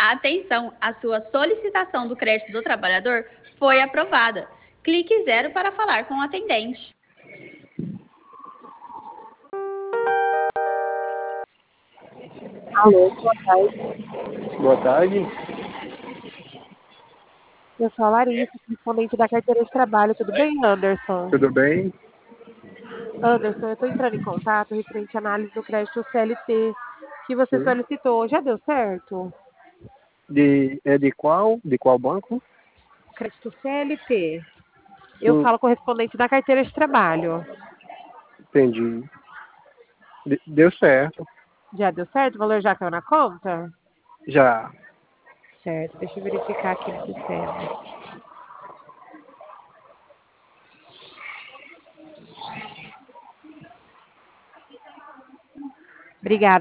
Atenção, a sua solicitação do crédito do trabalhador foi aprovada. Clique 0 para falar com o atendente. Alô, boa tarde. Boa tarde. Eu sou a Larissa, correspondente da carteira de trabalho. Tudo bem, Anderson? Tudo bem? Anderson, eu estou entrando em contato referente à análise do crédito CLT que você Sim. solicitou. Já deu certo? De qual? De qual banco? Crédito CLT. Eu Sim, falo correspondente da carteira de trabalho. entendi. Deu certo. Já deu certo? O valor já caiu na conta? Já. Certo, deixa eu verificar aqui no sistema. Obrigada.